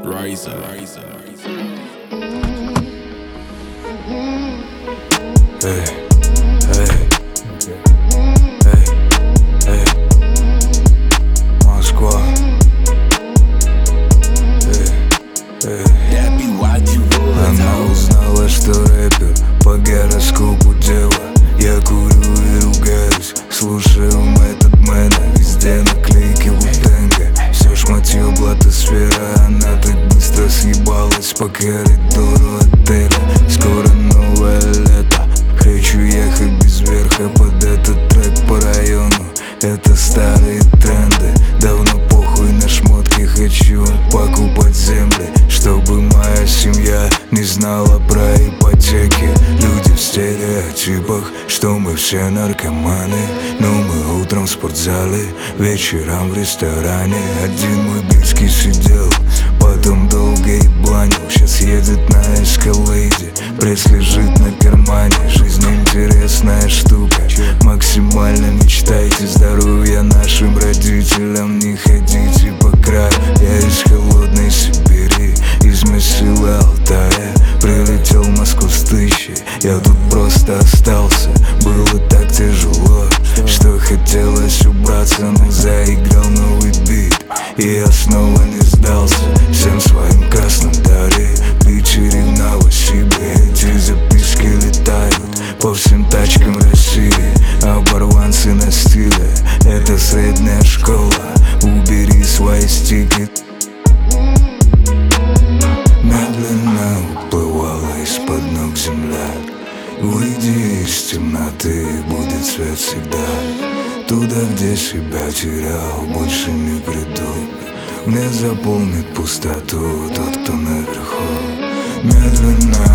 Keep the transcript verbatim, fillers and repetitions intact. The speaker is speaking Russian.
Riser. Эй, эй, эй, эй, Москва. Эй, эй. Она узнала, что рэпер по гороскопу дева. Я курю и ругаюсь, слушаю Метод Мэна. Везде наклейки Ву-Тэнга. Все шматье блатосфера. Она так быстро съебалась по коридору отеля. Скоро новое лето, хочу ехать без верха под этот трек по району. Это старые тренды, давно похуй на шмотки. Хочу покупать земли, чтобы моя семья не знала про ипотеки. Люди в стереотипах, что мы все наркоманы. Но мы утром в спортзале, вечером в ресторане. Один мой близкий сидел, потом долго ебланил. Сейчас едет на эскалейде, пресс лежит на кармане. Жизнь интересная штука, максимально мечтайте. Здоровья нашим родителям, не ходите по краю. Я из холодной Сибири, из месила Алтая. Прилетел в Москву с тысячи, я тут просто остался. Было так тяжело, что хотелось убраться. Но заиграл новый бит, и я снова не сдался. Всем своим Краснодаре, Питере, в Новосибе. Эти записки летают по всем тачкам России. Оборванцы на стиле, это средняя школа. Убери свои стики. Медленно уплывала из-под ног земля. Выйди из темноты, будет свет всегда. Туда, где себя терял, больше не приду. Мне заполнит пустоту тот, кто наверху. Медленно